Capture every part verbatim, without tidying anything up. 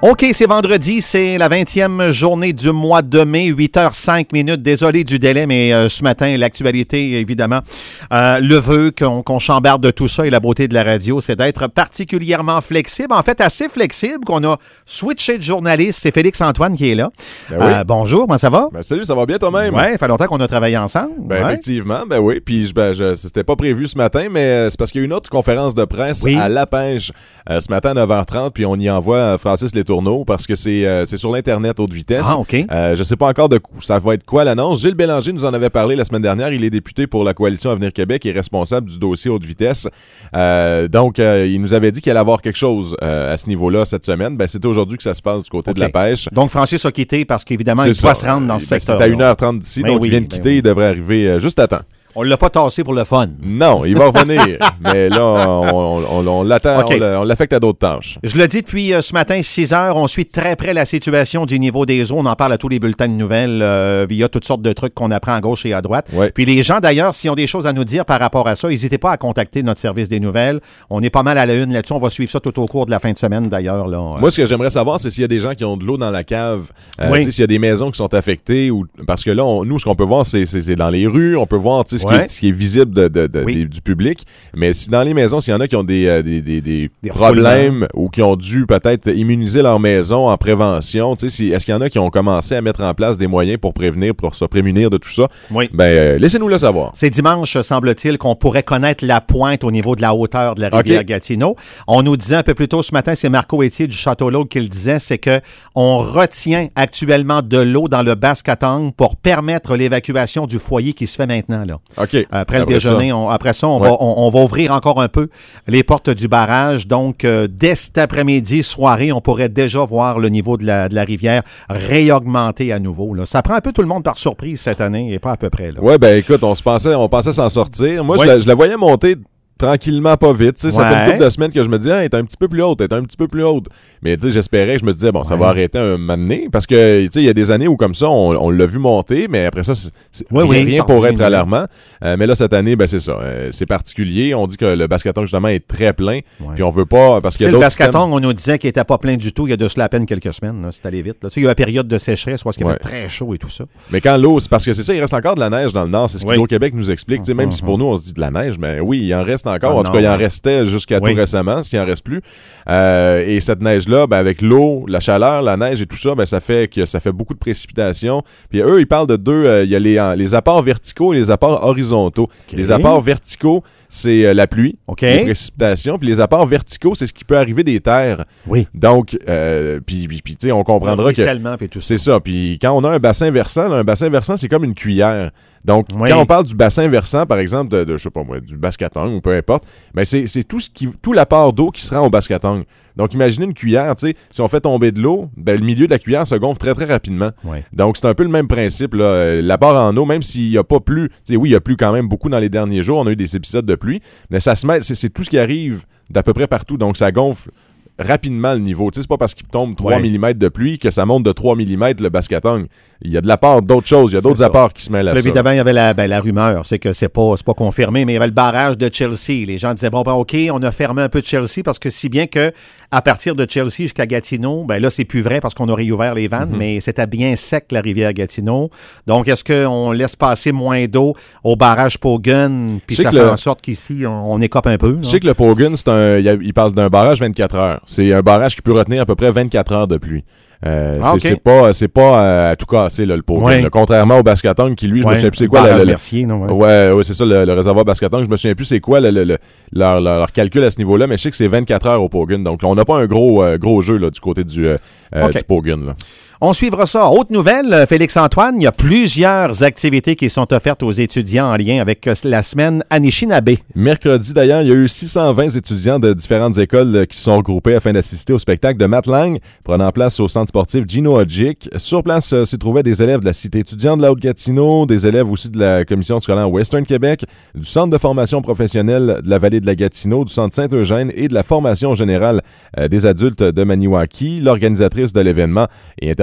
OK, c'est vendredi, c'est la vingtième journée du mois de mai, huit heures cinq minutes. Désolé du délai, mais euh, ce matin, l'actualité, évidemment, euh, le veut qu'on, qu'on chambarde de tout ça et la beauté de la radio, c'est d'être particulièrement flexible. En fait, assez flexible qu'on a switché de journaliste. C'est Félix-Antoine qui est là. Ben oui. euh, bonjour, comment ça va? Ben salut, ça va bien toi-même? Oui, ça fait longtemps qu'on a travaillé ensemble. Ben ouais. effectivement, ben oui. Puis je, ben, je, c'était pas prévu ce matin, mais c'est parce qu'il y a une autre conférence de presse oui. à La Pêche euh, ce matin à neuf heures trente, puis on y envoie Francis Letourneau parce que c'est, euh, c'est sur l'Internet haute vitesse. Ah, OK. Euh, je sais pas encore de coup, ça va être quoi l'annonce. Gilles Bélanger nous en avait parlé la semaine dernière. Il est député pour la Coalition Avenir Québec et responsable du dossier haute vitesse. Euh, donc, euh, il nous avait dit qu'il allait avoir quelque chose euh, à ce niveau-là cette semaine. Ben, c'était aujourd'hui que ça se passe du côté okay. de La Pêche. Donc, Francis a quitté parce qu'évidemment, c'est il ça. doit se rendre dans ce ben, secteur. C'est à une heure trente d'ici, ben donc oui, il vient de quitter. Ben oui. Il devrait arriver euh, juste à temps. On l'a pas tassé pour le fun. Non, il va revenir. Mais là, on, on, on, on l'attend, okay. on, on l'affecte à d'autres tâches. Je le dis depuis euh, ce matin, six heures, on suit très près la situation du niveau des eaux. On en parle à tous les bulletins de nouvelles euh, via toutes sortes de trucs qu'on apprend à gauche et à droite. Ouais. Puis les gens, d'ailleurs, s'ils ont des choses à nous dire par rapport à ça, n'hésitez pas à contacter notre service des nouvelles. On est pas mal à la une là-dessus. On va suivre ça tout au cours de la fin de semaine, d'ailleurs. Là. Moi, ce que j'aimerais savoir, c'est s'il y a des gens qui ont de l'eau dans la cave. Euh, oui. S'il y a des maisons qui sont affectées. Ou... Parce que là, on, nous, ce qu'on peut voir, c'est, c'est, c'est dans les rues. On peut voir ce, ouais. qui est, ce qui est visible De, de, de, oui. des, du public, mais si dans les maisons, s'il y en a qui ont des, euh, des, des, des, des problèmes ou qui ont dû peut-être immuniser leur maison en prévention, tu sais, si, est-ce qu'il y en a qui ont commencé à mettre en place des moyens pour prévenir, pour se prémunir de tout ça? Oui. Ben, euh, laissez-nous le savoir. C'est dimanche, semble-t-il, qu'on pourrait connaître la pointe au niveau de la hauteur de la rivière okay. Gatineau. On nous disait un peu plus tôt ce matin, c'est Marco Etier du Château L'Aude qui le disait, c'est que on retient actuellement de l'eau dans le Basse-Catang pour permettre l'évacuation du foyer qui se fait maintenant, là. OK. Après le déjeuner, on, après ça, on, ouais. va, on, on va ouvrir encore un peu les portes du barrage. Donc, euh, dès cet après-midi, soirée, on pourrait déjà voir le niveau de la, de la rivière réaugmenter à nouveau. Là. Ça prend un peu tout le monde par surprise cette année et pas à peu près. Oui, ben écoute, on se pensait, on pensait s'en sortir. Moi, ouais. je, la, je la voyais monter tranquillement, pas vite. Ouais. Ça fait une couple de semaines que je me disais, elle est un petit peu plus haute, elle est un petit peu plus haute. Mais j'espérais, je me disais, bon, ça ouais. va arrêter un moment donné. Parce que, tu sais, il y a des années où, comme ça, on, on l'a vu monter, mais après ça, c'est, c'est oui, rien, oui, rien pour être alarmant. Euh, mais là, cette année, ben c'est ça. Euh, c'est particulier. On dit que le Basse-Catang, justement, est très plein. Ouais. Puis on veut pas. Parce qu'il y a le Basse-Catang, systèmes... on nous disait qu'il était pas plein du tout il y a de cela à peine quelques semaines. Là, c'est allé vite. Là. Tu sais, il y a eu la période de sécheresse parce qu'il ouais. fait très chaud et tout ça. Mais quand l'eau, c'est parce que c'est ça, il reste encore de la neige dans le nord. C'est ce oui. qu'Hydro-Québec nous explique. Mm-hmm. Même si pour nous, on se dit de la neige, mais oui, il en reste encore. En tout cas, il en restait jusqu'à oui. tout récemment, s'il n'en reste plus. Euh, et cette neige-là, ben, avec l'eau, la chaleur, la neige et tout ça, ben, ça fait que ça fait beaucoup de précipitations. Puis eux, ils parlent de deux, il euh, y a les, euh, les apports verticaux et les apports horizontaux. Okay. Les apports verticaux, c'est euh, la pluie, okay. les précipitations. Puis les apports verticaux, c'est ce qui peut arriver des terres. Oui. Donc, euh, puis, puis, puis tu sais, on comprendra le que... Puis tout ça. C'est ça. Puis quand on a un bassin versant, là, un bassin versant, c'est comme une cuillère. Donc, oui. quand on parle du bassin versant, par exemple, de, de je sais pas moi, du Basse-Catang ou peu importe, ben c'est, c'est tout ce qui, tout l'apport d'eau qui se rend au Basse-Catang. Donc, imaginez une cuillère, tu sais, si on fait tomber de l'eau, ben le milieu de la cuillère se gonfle très, très rapidement. Oui. Donc, c'est un peu le même principe, là. L'apport en eau, même s'il n'y a pas plu, tu sais, oui, il y a plu quand même beaucoup dans les derniers jours, on a eu des épisodes de pluie, mais ça se met, c'est, c'est tout ce qui arrive d'à peu près partout. Donc, ça gonfle rapidement le niveau. Tu sais, c'est pas parce qu'il tombe trois ouais. millimètres de pluie que ça monte de trois millimètres le Basse-Catang. Il y a de l'apport d'autres choses. Il y a d'autres c'est apports ça. Qui se mêlent à là, ça. Évidemment, il y avait la, ben, la rumeur. C'est que c'est pas, c'est pas confirmé, mais il y avait le barrage de Chelsea. Les gens disaient, bon, ben, OK, on a fermé un peu de Chelsea parce que si bien que à partir de Chelsea jusqu'à Gatineau, ben là, c'est plus vrai parce qu'on a réouvert les vannes, mm-hmm. mais c'était bien sec, la rivière Gatineau. Donc, est-ce qu'on laisse passer moins d'eau au barrage Pogun, puis ça fait le... en sorte qu'ici, on, on écope un peu? Je sais que le Pogun, c'est un, il parle d'un barrage vingt-quatre heures. C'est un barrage qui peut retenir à peu près vingt-quatre heures de pluie. Euh, ah, c'est, okay. c'est pas, c'est pas euh, à tout casser là, le Pogun. Ouais. Là, contrairement au Basse-Catang qui lui, je ouais. me souviens plus c'est le quoi. Le, le, Mercier, non, ouais. ouais, ouais, c'est ça le, le réservoir Basse-Catang. Je me souviens plus c'est quoi le, le, le, leur, leur, leur calcul à ce niveau-là, mais je sais que c'est vingt-quatre heures au Pogun. Donc on n'a pas un gros, euh, gros jeu là, du côté du, euh, okay. du Pogun. Là. On suivra ça. Autre nouvelle, Félix-Antoine, il y a plusieurs activités qui sont offertes aux étudiants en lien avec la semaine Anishinaabe. Mercredi, d'ailleurs, il y a eu six cent vingt étudiants de différentes écoles qui se sont regroupés afin d'assister au spectacle de Matt Lang, prenant place au centre sportif Gino Hodgick. Sur place euh, s'y trouvaient des élèves de la Cité étudiante de la Haute-Gatineau, des élèves aussi de la Commission scolaire Western Québec, du Centre de formation professionnelle de la Vallée de la Gatineau, du Centre Saint-Eugène et de la formation générale euh, des adultes de Maniwaki. L'organisatrice de l'événement et intervenante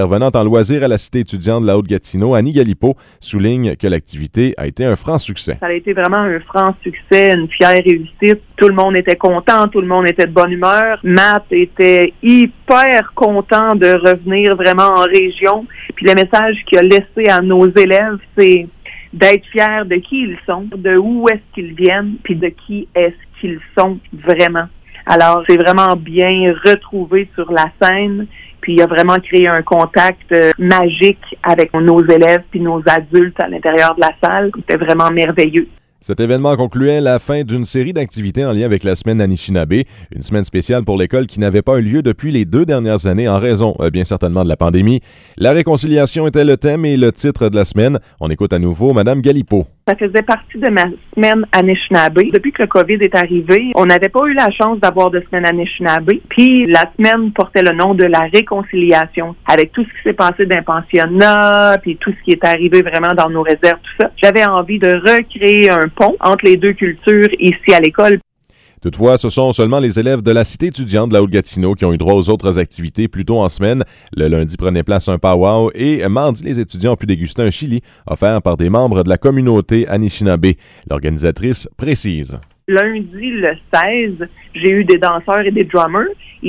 Intervenante en loisirs à la Cité étudiante de la Haute-Gatineau, Annie Galipeau, souligne que l'activité a été un franc succès. Ça a été vraiment un franc succès, une fière réussite. Tout le monde était content, tout le monde était de bonne humeur. Matt était hyper content de revenir vraiment en région. Puis le message qu'il a laissé à nos élèves, c'est d'être fiers de qui ils sont, de où est-ce qu'ils viennent, puis de qui est-ce qu'ils sont vraiment. Alors, c'est vraiment bien retrouvé sur la scène, puis il a vraiment créé un contact euh, magique avec nos élèves puis nos adultes à l'intérieur de la salle. C'était vraiment merveilleux. Cet événement concluait la fin d'une série d'activités en lien avec la semaine Anishinaabe, une semaine spéciale pour l'école qui n'avait pas eu lieu depuis les deux dernières années en raison, euh, bien certainement, de la pandémie. La réconciliation était le thème et le titre de la semaine. On écoute à nouveau Mme Galipeau. Ça faisait partie de ma semaine Anishinaabe. Depuis que le COVID est arrivé, on n'avait pas eu la chance d'avoir de semaine Anishinaabe. Puis la semaine portait le nom de la réconciliation. Avec tout ce qui s'est passé d'un pensionnat, puis tout ce qui est arrivé vraiment dans nos réserves, tout ça. J'avais envie de recréer un pont entre les deux cultures ici à l'école. Toutefois, ce sont seulement les élèves de la Cité étudiante de la Haute-Gatineau qui ont eu droit aux autres activités plus tôt en semaine. Le lundi prenait place un powwow et mardi, les étudiants ont pu déguster un chili offert par des membres de la communauté Anishinaabe. L'organisatrice précise. Lundi, le seize, j'ai eu des danseurs et des drummers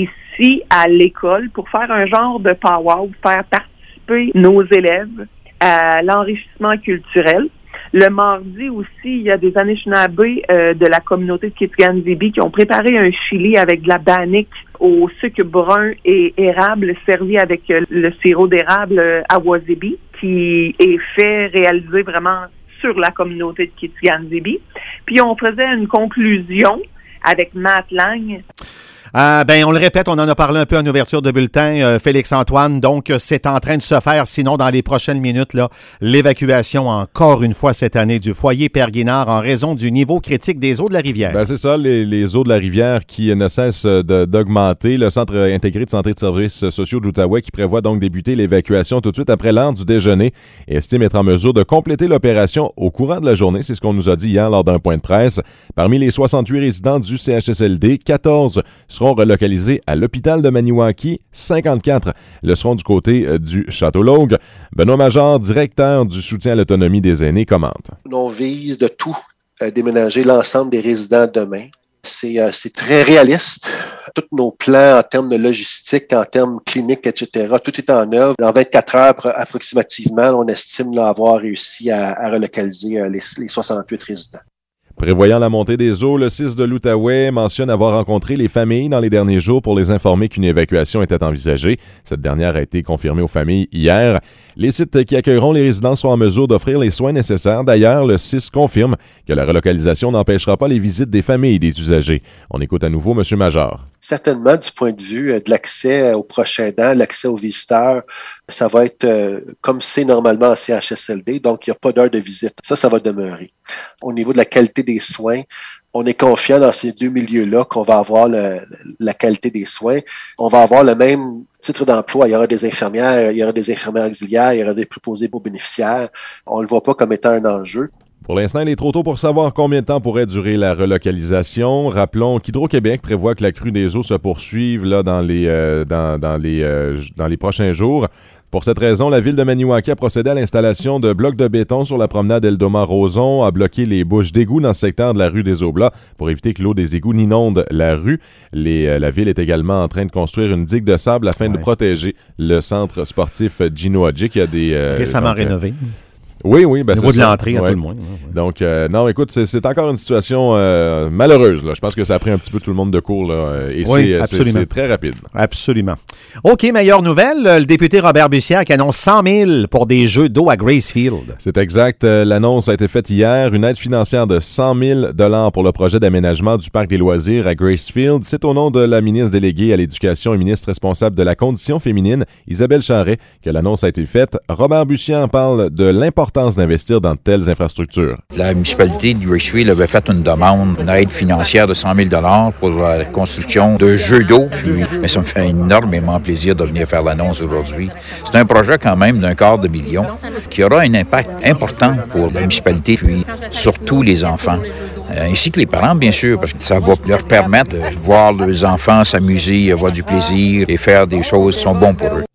ici à l'école pour faire un genre de powwow, faire participer nos élèves à l'enrichissement culturel. Le mardi aussi, il y a des Anishinaabe euh, de la communauté de Kitigan-Zibi qui ont préparé un chili avec de la bannique au sucre brun et érable servi avec euh, le sirop d'érable euh, à Wazibi qui est fait, réalisé vraiment sur la communauté de Kitigan-Zibi. Puis on faisait une conclusion avec Matt Lang. Euh, ben, on le répète, on en a parlé un peu en ouverture de bulletin, euh, Félix-Antoine. Donc, c'est en train de se faire, sinon, dans les prochaines minutes, là, l'évacuation, encore une fois cette année, du foyer Père Guinard en raison du niveau critique des eaux de la rivière. Ben, c'est ça, les, les eaux de la rivière qui ne cessent de, d'augmenter. Le Centre intégré de santé et de services sociaux de l'Outaouais qui prévoit donc débuter l'évacuation tout de suite après l'heure du déjeuner et estime être en mesure de compléter l'opération au courant de la journée. C'est ce qu'on nous a dit hier lors d'un point de presse. Parmi les soixante-huit résidents du C H S L D, quatorze seront relocalisés à l'hôpital de Maniwaki, cinquante-quatre le seront du côté euh, du Château-Longue. Benoît Major, directeur du soutien à l'autonomie des aînés, commente. On vise de tout euh, déménager l'ensemble des résidents demain. C'est, euh, c'est très réaliste. Tous nos plans en termes de logistique, en termes cliniques, et cetera, tout est en œuvre. Dans vingt-quatre heures approximativement, on estime là, avoir réussi à, à relocaliser euh, les, les soixante-huit résidents. Prévoyant la montée des eaux, le C I S de l'Outaouais mentionne avoir rencontré les familles dans les derniers jours pour les informer qu'une évacuation était envisagée. Cette dernière a été confirmée aux familles hier. Les sites qui accueilleront les résidents sont en mesure d'offrir les soins nécessaires. D'ailleurs, le C I S confirme que la relocalisation n'empêchera pas les visites des familles et des usagers. On écoute à nouveau M. Major. Certainement, du point de vue de l'accès aux proches aidants, l'accès aux visiteurs, ça va être euh, comme c'est normalement en C H S L D, donc il n'y a pas d'heure de visite. Ça, ça va demeurer. Au niveau de la qualité des soins, on est confiant dans ces deux milieux-là qu'on va avoir le, la qualité des soins. On va avoir le même titre d'emploi. Il y aura des infirmières, il y aura des infirmières auxiliaires, il y aura des préposés aux bénéficiaires. On ne le voit pas comme étant un enjeu. Pour l'instant, il est trop tôt pour savoir combien de temps pourrait durer la relocalisation. Rappelons qu'Hydro-Québec prévoit que la crue des eaux se poursuive là, dans, les, euh, dans, dans, les, euh, dans les prochains jours. Pour cette raison, la ville de Maniwaki a procédé à l'installation de blocs de béton sur la promenade Eldoma-Roson, a bloqué les bouches d'égouts dans le secteur de la rue des Oblats pour éviter que l'eau des égouts n'inonde la rue. Les, euh, la ville est également en train de construire une digue de sable afin ouais. de protéger le centre sportif Gino Hadji qui a des... Euh, récemment donc, rénové. Oui, oui. Ben, au niveau de l'entrée, à ouais. tout le monde. Ouais, ouais. Donc, euh, non, écoute, c'est, c'est encore une situation euh, malheureuse. Là. Je pense que ça a pris un petit peu tout le monde de court. Là, et oui, c'est, absolument. C'est, c'est très rapide. Absolument. OK, meilleure nouvelle. Le député Robert Bussière qui annonce cent mille pour des jeux d'eau à Gracefield. C'est exact. L'annonce a été faite hier. Une aide financière de cent mille dollars pour le projet d'aménagement du parc des loisirs à Gracefield. C'est au nom de la ministre déléguée à l'Éducation et ministre responsable de la condition féminine, Isabelle Charret, que l'annonce a été faite. Robert Bussière parle de l'importance d'investir dans de telles infrastructures. La municipalité de Gracefield avait fait une demande, une aide financière de cent mille dollars pour la construction de jeux d'eau. Puis, mais ça me fait énormément plaisir de venir faire l'annonce aujourd'hui. C'est un projet quand même d'un quart de million qui aura un impact important pour la municipalité, puis surtout les enfants. Euh, ainsi que les parents, bien sûr, parce que ça va leur permettre de voir leurs enfants s'amuser, avoir du plaisir et faire des choses qui sont bonnes pour eux.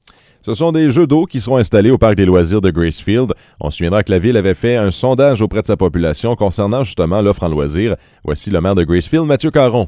Ce sont des jeux d'eau qui seront installés au parc des loisirs de Gracefield. On se souviendra que la ville avait fait un sondage auprès de sa population concernant justement l'offre en loisirs. Voici le maire de Gracefield, Mathieu Caron.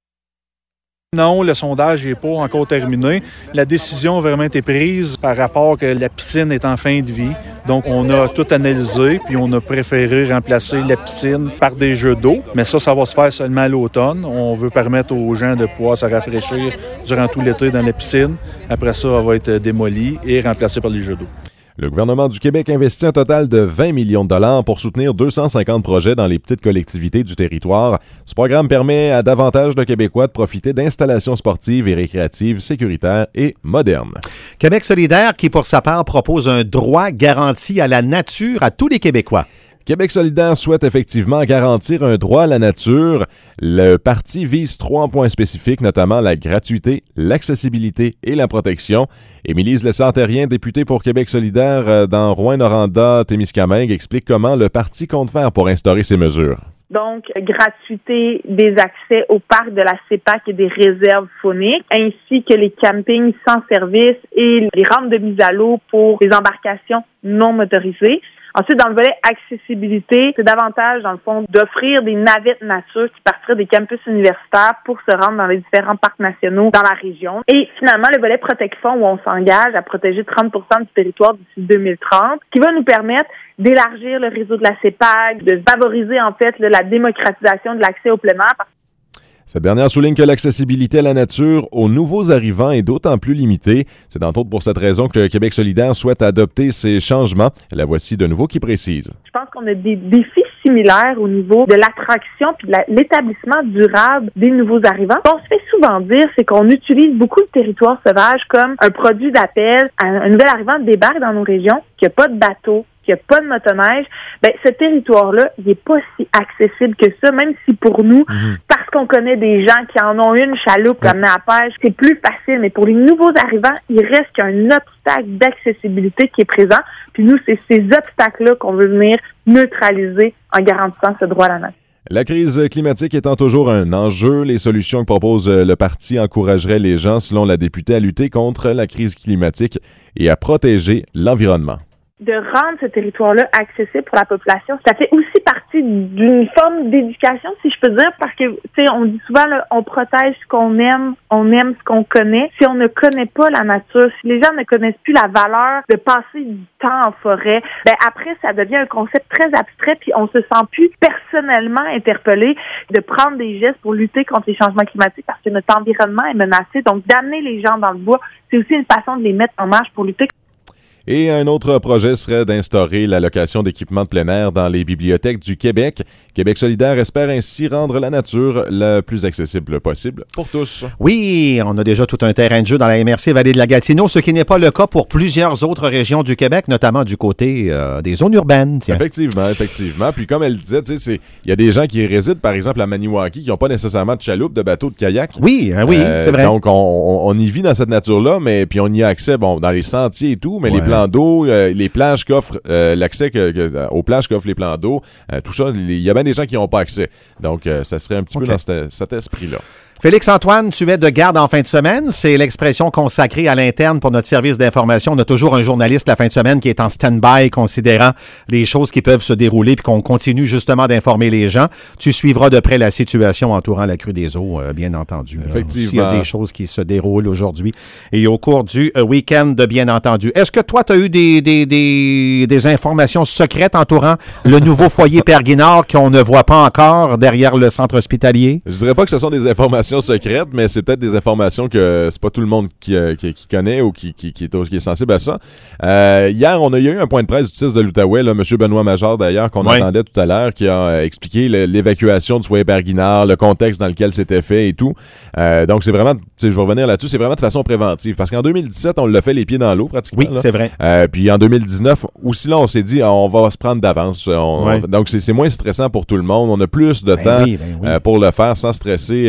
Non, le sondage n'est pas encore terminé. La décision a vraiment été prise par rapport que la piscine est en fin de vie. Donc, on a tout analysé, puis on a préféré remplacer la piscine par des jeux d'eau. Mais ça, ça va se faire seulement à l'automne. On veut permettre aux gens de pouvoir se rafraîchir durant tout l'été dans la piscine. Après ça, elle va être démolie et remplacée par les jeux d'eau. Le gouvernement du Québec investit un total de vingt millions de dollars pour soutenir deux cent cinquante projets dans les petites collectivités du territoire. Ce programme permet à davantage de Québécois de profiter d'installations sportives et récréatives sécuritaires et modernes. Québec solidaire qui, pour sa part, propose un droit garanti à la nature à tous les Québécois. Québec solidaire souhaite effectivement garantir un droit à la nature. Le parti vise trois points spécifiques, notamment la gratuité, l'accessibilité et la protection. Émilie Lessard-Terrien, députée pour Québec solidaire dans Rouyn-Noranda-Témiscamingue, explique comment le parti compte faire pour instaurer ces mesures. Donc, gratuité des accès au parc de la CEPAC et des réserves fauniques, ainsi que les campings sans service et les rampes de mise à l'eau pour les embarcations non motorisées. Ensuite, dans le volet accessibilité, c'est davantage, dans le fond, d'offrir des navettes nature qui partiraient des campus universitaires pour se rendre dans les différents parcs nationaux dans la région. Et finalement, le volet protection où on s'engage à protéger trente pour cent du territoire d'ici deux mille trente, qui va nous permettre d'élargir le réseau de la CEPAC, de favoriser en fait là, la démocratisation de l'accès au plein air. Cette dernière souligne que l'accessibilité à la nature aux nouveaux arrivants est d'autant plus limitée. C'est entre autres pour cette raison que Québec solidaire souhaite adopter ces changements. La voici de nouveau qui précise. Je pense qu'on a des défis similaires au niveau de l'attraction puis de la, l'établissement durable des nouveaux arrivants. Ce qu'on se fait souvent dire, c'est qu'on utilise beaucoup le territoire sauvage comme un produit d'appel. Un nouvel arrivant débarque dans nos régions, qu'il n'y a pas de bateau, qu'il n'y a pas de motoneige, ben ce territoire-là, il n'est pas si accessible que ça, même si pour nous, mmh. parce qu'on connaît des gens qui en ont une chaloupe mmh. amenée à la pêche, c'est plus facile. Mais pour les nouveaux arrivants, il reste qu'un obstacle d'accessibilité qui est présent. Puis nous, c'est ces obstacles-là qu'on veut venir neutraliser en garantissant ce droit à la nature. La crise climatique étant toujours un enjeu, les solutions que propose le parti encourageraient les gens, selon la députée, à lutter contre la crise climatique et à protéger l'environnement. De rendre ce territoire-là accessible pour la population, ça fait aussi partie d'une forme d'éducation, si je peux dire, parce que, tu sais, on dit souvent, là, on protège ce qu'on aime, on aime ce qu'on connaît. Si on ne connaît pas la nature, si les gens ne connaissent plus la valeur de passer du temps en forêt, ben après, ça devient un concept très abstrait, puis on se sent plus personnellement interpellé de prendre des gestes pour lutter contre les changements climatiques parce que notre environnement est menacé. Donc, d'amener les gens dans le bois, c'est aussi une façon de les mettre en marche pour lutter. Et un autre projet serait d'instaurer la location d'équipements de plein air dans les bibliothèques du Québec. Québec solidaire espère ainsi rendre la nature le plus accessible possible pour tous. Oui, on a déjà tout un terrain de jeu dans la M R C Vallée de la Gatineau, ce qui n'est pas le cas pour plusieurs autres régions du Québec, notamment du côté euh, des zones urbaines. Tiens. Effectivement, effectivement. Puis comme elle disait, tu sais, il y a des gens qui résident, par exemple, à Maniwaki, qui n'ont pas nécessairement de chaloupe, de bateau, de kayak. Oui, hein, oui, euh, c'est vrai. Donc, on, on, on y vit dans cette nature-là, mais puis on y a accès, bon, dans les sentiers et tout, mais ouais. les plans d'eau, euh, les plages qu'offrent, euh, l'accès que, que, aux plages qu'offrent les plans d'eau, euh, tout ça, il y a bien des gens qui n'ont pas accès. Donc, euh, ça serait un petit okay. peu dans cet, cet esprit-là. Félix-Antoine, tu es de garde en fin de semaine. C'est l'expression consacrée à l'interne pour notre service d'information. On a toujours un journaliste la fin de semaine qui est en stand-by, considérant les choses qui peuvent se dérouler, puis qu'on continue justement d'informer les gens. Tu suivras de près la situation entourant la crue des eaux, euh, bien entendu. Effectivement. S'il y a des choses qui se déroulent aujourd'hui et au cours du euh, week-end, bien entendu. Est-ce que toi, tu as eu des, des, des, des informations secrètes entourant le nouveau foyer Père Guinard qu'on ne voit pas encore derrière le centre hospitalier? Je dirais pas que ce sont des informations secrètes, mais c'est peut-être des informations que c'est pas tout le monde qui, qui, qui connaît ou qui, qui, qui, est, qui est sensible à ça. Euh, hier, on a eu un point de presse du titre de l'Outaouais, là, M. Benoît Major d'ailleurs, qu'on oui. entendait tout à l'heure, qui a expliqué le, l'évacuation du foyer Père Guinard, le contexte dans lequel c'était fait et tout. Euh, donc c'est vraiment, je vais revenir là-dessus, c'est vraiment de façon préventive, parce qu'en deux mille dix-sept, on l'a fait les pieds dans l'eau pratiquement. Oui, là. C'est vrai. Euh, puis en deux mille dix-neuf, aussi là, on s'est dit, on va se prendre d'avance. On, oui. on, donc c'est, c'est moins stressant pour tout le monde. On a plus de ben temps oui, ben oui. euh, pour le faire sans stresser les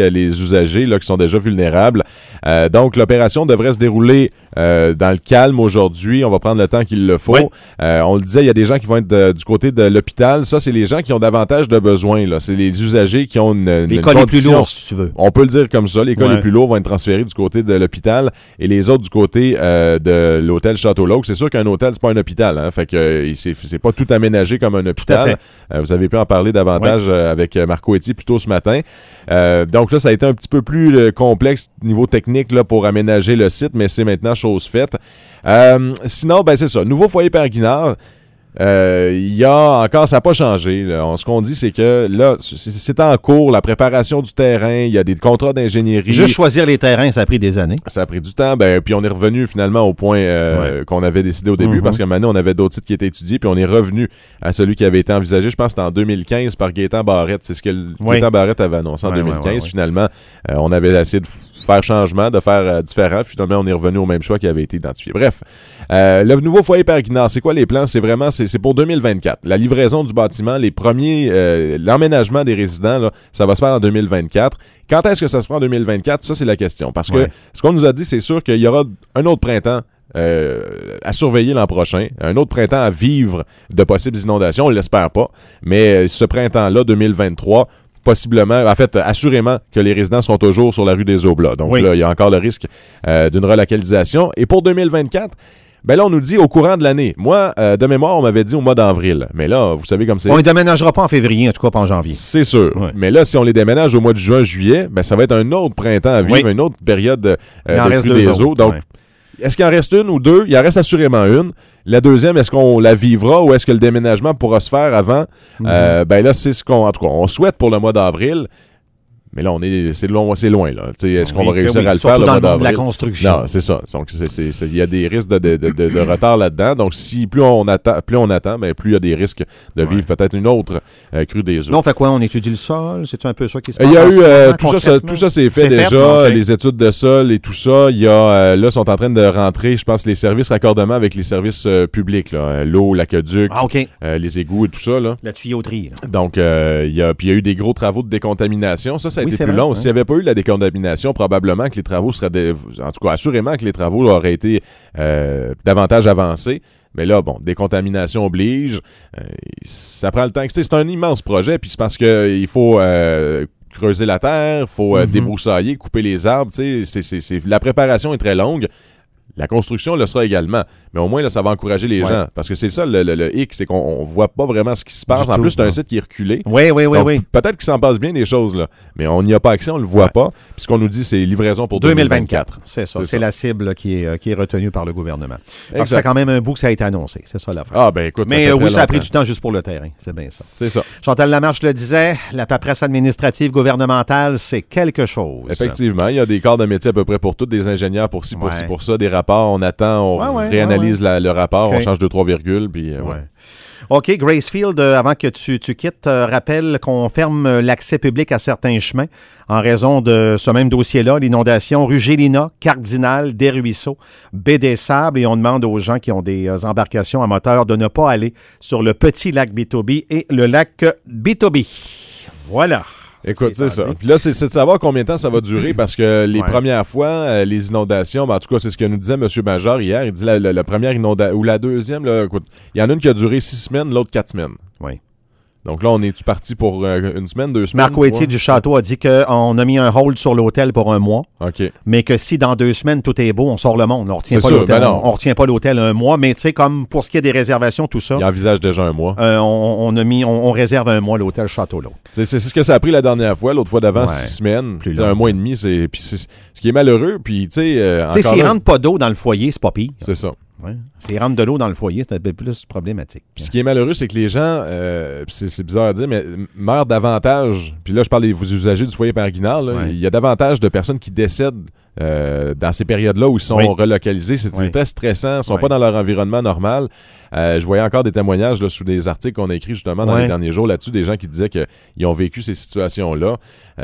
usagers là, qui sont déjà vulnérables. Euh, donc, l'opération devrait se dérouler euh, dans le calme aujourd'hui. On va prendre le temps qu'il le faut. Oui. Euh, on le disait, il y a des gens qui vont être de, du côté de l'hôpital. Ça, c'est les gens qui ont davantage de besoins. Là. C'est les usagers qui ont une, une les cas les plus lourds, si tu veux. On peut le dire comme ça. Les cas ouais. les plus lourds vont être transférés du côté de l'hôpital et les autres du côté euh, de l'hôtel Château-L'Auque. C'est sûr qu'un hôtel, c'est pas un hôpital. Hein, fait que euh, c'est, c'est pas tout aménagé comme un hôpital. Euh, vous avez pu en parler davantage oui. euh, avec Marco Etier plus tôt ce matin. Euh, donc là, ça a été un petit peu plus euh, complexe niveau technique là, pour aménager le site, mais c'est maintenant chose faite. Euh, sinon, ben c'est ça. Nouveau foyer Père Guinard. Il euh, y a encore, ça n'a pas changé. Là. On, ce qu'on dit, c'est que là, c'est, c'est en cours, la préparation du terrain, il y a des contrats d'ingénierie. Juste choisir les terrains, ça a pris des années. Ça a pris du temps, ben, puis on est revenu finalement au point euh, ouais. qu'on avait décidé au début, mm-hmm. parce que maintenant, on avait d'autres sites qui étaient étudiés, puis on est revenu à celui qui avait été envisagé, je pense que c'était en deux mille quinze par Gaétan Barrette. C'est ce que oui. Gaétan Barrette avait annoncé en ouais, deux mille quinze. Ouais, ouais, ouais. Finalement, euh, on avait essayé de faire changement, de faire euh, différent. Finalement, on est revenu au même choix qui avait été identifié. Bref, euh, le nouveau foyer Père Guinard, c'est quoi les plans? C'est vraiment, c'est, c'est pour deux mille vingt-quatre. La livraison du bâtiment, les premiers, euh, l'emménagement des résidents, là, ça va se faire en deux mille vingt-quatre. Quand est-ce que ça se fera en deux mille vingt-quatre? Ça, c'est la question. Parce que ouais. ce qu'on nous a dit, c'est sûr qu'il y aura un autre printemps euh, à surveiller l'an prochain, un autre printemps à vivre de possibles inondations. On ne l'espère pas. Mais ce printemps-là, deux mille vingt-trois, possiblement, en fait, assurément que les résidents sont toujours sur la rue des Aublats. Donc oui. là, il y a encore le risque euh, d'une relocalisation. Et pour deux mille vingt-quatre, ben là, on nous dit au courant de l'année. Moi, euh, de mémoire, on m'avait dit au mois d'avril. Mais là, vous savez comme c'est... On ne déménagera pas en février, en tout cas pas en janvier. C'est sûr. Ouais. Mais là, si on les déménage au mois de juin, juillet, ben ça va être un autre printemps à vivre, oui. une autre période euh, de crue des eaux. Donc, ouais. est-ce qu'il en reste une ou deux? Il en reste assurément une. La deuxième, est-ce qu'on la vivra ou est-ce que le déménagement pourra se faire avant? Mm-hmm. Euh, ben là, c'est ce qu'on... En tout cas, on souhaite pour le mois d'avril. Mais là, on est, c'est loin, c'est loin là. T'sais, est-ce oui, qu'on va réussir oui. à le Surtout faire dans le mois le monde de la construction. Non, c'est ça. Donc, c'est, c'est, c'est, il y a des risques de, de, de, de, de retard là-dedans. Donc, si plus on attend, plus on attend, ben, plus il y a des risques de vivre ouais. peut-être une autre euh, crue des eaux. Là, on fait quoi? On étudie le sol? C'est-tu un peu ça qui se passe? Il y a eu euh, tout ça, ça, tout ça c'est fait c'est déjà. Fait? Okay. Les études de sol et tout ça. Il y a euh, là, sont en train de rentrer, je pense, les services raccordement avec les services euh, publics, là, l'eau, l'aqueduc, ah, okay. euh, les égouts et tout ça là. La tuyauterie. Là. Donc, euh, il y a, puis il y a eu des gros travaux de décontamination. Ça, ça a oui, été plus vrai, long. Hein? S'il y avait pas eu la décontamination, probablement que les travaux seraient... De... En tout cas, assurément que les travaux auraient été euh, davantage avancés. Mais là, bon, décontamination oblige. Euh, ça prend le temps. C'est un immense projet, puis c'est parce qu'il faut... Euh, creuser la terre, il faut euh, mm-hmm. débroussailler, couper les arbres. C'est, c'est, c'est, la préparation est très longue. La construction le sera également. Mais au moins, là, ça va encourager les ouais. gens. Parce que c'est ça, le, le, le hic, c'est qu'on ne voit pas vraiment ce qui se passe. Du en tout, plus, c'est un site qui est reculé. Oui, oui, oui. oui. Peut-être qu'il s'en passe bien des choses, là. Mais on n'y a pas accès, on ne le voit ouais. pas. Puis ce qu'on nous dit, c'est livraison pour deux mille vingt-quatre. C'est ça. C'est, c'est ça. La cible là, qui, est, qui est retenue par le gouvernement. Parce que ça fait quand même un bout que ça a été annoncé. C'est ça l'affaire. Ah, ben écoute, ça Mais fait euh, oui, ça longtemps. A pris du temps juste pour le terrain. C'est bien ça. C'est ça. Chantal Lamarche le disait, la paperasse administrative gouvernementale, c'est quelque chose. Effectivement. Il y a des corps de métier à peu près pour tous, des ingénieurs pour ci, pour ouais. ci, pour ça, des rapports. On attend. On ouais, ouais, réanalyse ouais, ouais. La, le rapport, okay. on change deux trois virgules. Puis, euh, ouais. Ouais. OK, Gracefield, euh, avant que tu, tu quittes, euh, rappelle qu'on ferme l'accès public à certains chemins en raison de ce même dossier-là, l'inondation rue Gélina, Cardinal, des Ruisseaux, Baie des Sables, et on demande aux gens qui ont des euh, embarcations à moteur de ne pas aller sur le petit lac Bitobi et le lac Bitobi. Voilà. Écoute, c'est, c'est ça. Puis là, c'est, c'est de savoir combien de temps ça va durer parce que les ouais. premières fois, euh, les inondations, ben, en tout cas, c'est ce que nous disait M. Major hier. Il dit la, la, la première inondation, ou la deuxième, là, écoute, il y en a une qui a duré six semaines, l'autre quatre semaines. Oui. Donc là, on est-tu parti pour euh, une semaine, deux semaines? Marco Etier du Château a dit qu'on a mis un hold sur l'hôtel pour un mois. OK. Mais que si dans deux semaines, tout est beau, on sort le monde. On ne retient, pas, sûr, l'hôtel, ben on, on retient pas l'hôtel un mois. Mais tu sais, comme pour ce qui est des réservations, tout ça. Il envisage déjà un mois. Euh, on, on, a mis, on, on réserve un mois l'hôtel Château-L'Eau. C'est, c'est, c'est ce que ça a pris la dernière fois. L'autre fois d'avant, ouais. six semaines. Plus un mois et demi. C'est, puis c'est, ce qui est malheureux. Puis, tu sais, euh, s'ils ne rentrent pas d'eau dans le foyer, c'est pas pire. C'est ça. Ouais. S'ils rentrent de l'eau dans le foyer, c'est un peu plus problématique. Puis ce qui est malheureux, c'est que les gens, euh, c'est, c'est bizarre à dire, mais meurent davantage. Puis là, je parle des usagers du foyer Père Guinard. Là, ouais. Il y a davantage de personnes qui décèdent euh, dans ces périodes-là où ils sont oui. relocalisés. C'est oui. très stressant. Ils ne sont oui. pas dans leur environnement normal. Euh, je voyais encore des témoignages là, sous des articles qu'on a écrits justement dans ouais. les derniers jours là-dessus, des gens qui disaient qu'ils ont vécu ces situations-là.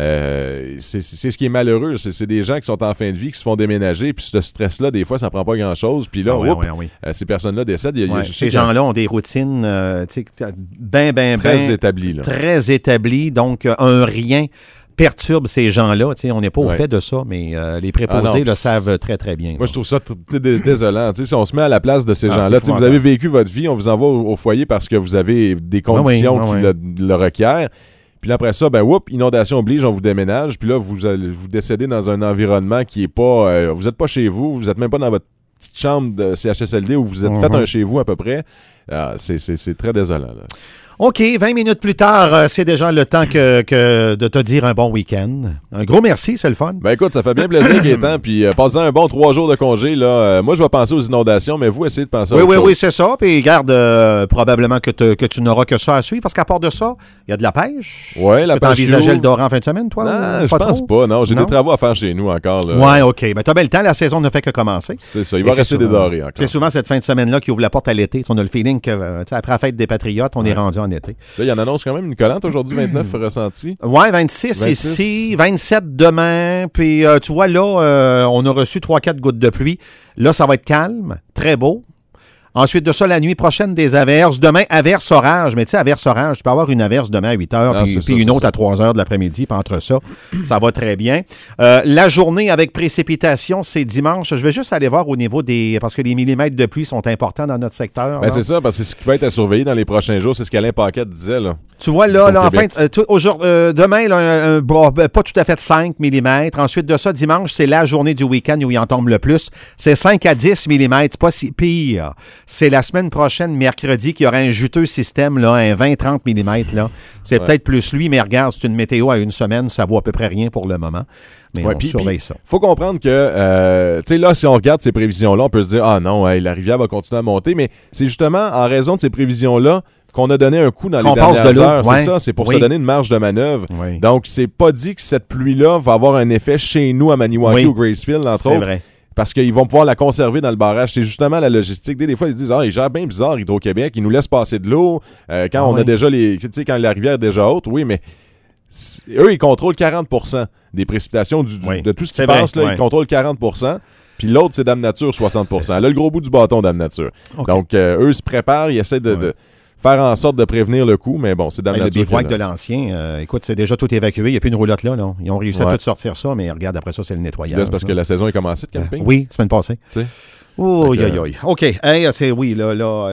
Euh, c'est, c'est ce qui est malheureux. C'est, c'est des gens qui sont en fin de vie, qui se font déménager, puis ce stress-là, des fois, ça ne prend pas grand-chose. Puis là, ah, ouais, oups, ouais, ouais. Euh, ces personnes-là décèdent. Il y a, ouais. il y a, ces gens-là ont des routines euh, bien, bien, bien... Très établies. Là. Très établies. Donc, un rien perturbe ces gens-là. T'sais, on n'est pas au ouais. fait de ça, mais euh, les préposés ah non, le savent très, très bien. Moi, là. je trouve ça t- désolant. Si on se met à la place de ces ah, gens-là, vous avez vécu votre vie, on vous envoie au, au foyer parce que vous avez des conditions ah oui, ah qui oui. Le, le requièrent. Puis là, après ça, ben whoop, inondation oblige, on vous déménage. Puis là, vous vous décédez dans un environnement qui est pas... Euh, vous n'êtes pas chez vous, vous n'êtes même pas dans votre petite chambre de C H S L D où vous êtes mm-hmm. fait un chez vous à peu près. Euh, c'est, c'est, c'est très désolant. Là. OK, vingt minutes plus tard, euh, c'est déjà le temps que, que de te dire un bon week-end. Un gros merci, c'est le fun. Ben écoute, ça fait bien plaisir, Gaétan. Puis euh, passez un bon trois jours de congé. Là, euh, moi, je vais penser aux inondations, mais vous, essayez de penser à oui, autre oui, chose. Oui, c'est ça. Puis garde, euh, probablement que, te, que tu n'auras que ça à suivre, parce qu'à part de ça, il y a de la pêche. Oui, la pêche. Tu envisageais le Dora en fin de semaine, toi? Non, je pense pas. Non, j'ai non? des travaux à faire chez nous encore. Oui, OK. Mais t'as bien le temps. La saison ne fait que commencer. C'est ça. Il va Et rester des dorés encore. C'est souvent cette fin de semaine-là qui ouvre la porte à l'été. On a le feeling que, euh, après la fête des Patriotes, on ouais. est rendu en été. Là, il y en annonce quand même une collante aujourd'hui, vingt-neuf ressenti. Oui, vingt-six, vingt-six ici, vingt-sept demain. Puis euh, tu vois, là, euh, on a reçu trois quatre gouttes de pluie. Là, ça va être calme, très beau. Ensuite de ça, la nuit prochaine, des averses. Demain, averse-orage. Mais tu sais, averse-orage, tu peux avoir une averse demain à huit heures, ah, puis, puis ça, une autre ça. à trois heures de l'après-midi, puis entre ça, ça va très bien. Euh, la journée avec précipitation, c'est dimanche. Je vais juste aller voir au niveau des... Parce que les millimètres de pluie sont importants dans notre secteur. Ben c'est ça, parce que c'est ce qui va être à surveiller dans les prochains jours. C'est ce qu'Alain Paquette disait, là. Tu vois, là, là enfin, euh, aujourd'hui, euh, demain, là, un, un, bon, pas tout à fait cinq millimètres. Ensuite de ça, dimanche, c'est la journée du week-end où il en tombe le plus. C'est cinq à dix millimètres. C'est pas si pire. C'est la semaine prochaine, mercredi, qu'il y aura un juteux système, là, un vingt à trente millimètres. Là. C'est ouais. peut-être plus lui, mais regarde, c'est une météo à une semaine. Ça vaut à peu près rien pour le moment. Mais ouais, on pis, surveille pis, ça. Il faut comprendre que, euh, tu sais, là, si on regarde ces prévisions-là, on peut se dire, ah non, hey, la rivière va continuer à monter. Mais c'est justement en raison de ces prévisions-là qu'on a donné un coup dans qu'on les dernières de heures. Ouais. C'est ça, c'est pour oui. se donner une marge de manœuvre. Oui. Donc, c'est pas dit que cette pluie-là va avoir un effet chez nous à Maniwaki oui. ou Gracefield, entre c'est autres. Vrai. Parce qu'ils vont pouvoir la conserver dans le barrage. C'est justement la logistique. Des, des fois, ils disent « Ah, ils gèrent bien bizarre, Hydro-Québec. Ils nous laissent passer de l'eau. Euh, quand ah, on oui. a déjà les... Tu sais, quand la rivière est déjà haute, oui, mais... Eux, ils contrôlent quarante pour cent des précipitations du, du, oui. de tout ce qui passe. Là, ouais. Ils contrôlent quarante pour cent. Puis l'autre, c'est Dame Nature, soixante pour cent. Là, le gros bout du bâton, Dame Nature. Okay. Donc, euh, eux se préparent. Ils essaient de... Ouais. de faire en sorte de prévenir le coup, mais bon, c'est Dame hey, Nature. Le bivouac de l'ancien, euh, écoute, c'est déjà tout évacué. Il n'y a plus une roulotte là. là. Ils ont réussi ouais. à tout sortir ça, mais regarde, après ça, c'est le nettoyage. Là, c'est parce là. que la saison est commencée de camping. Euh, oui, semaine passée. Oh, aïe, aïe, aïe. OK. Hey, c'est oui, là, là.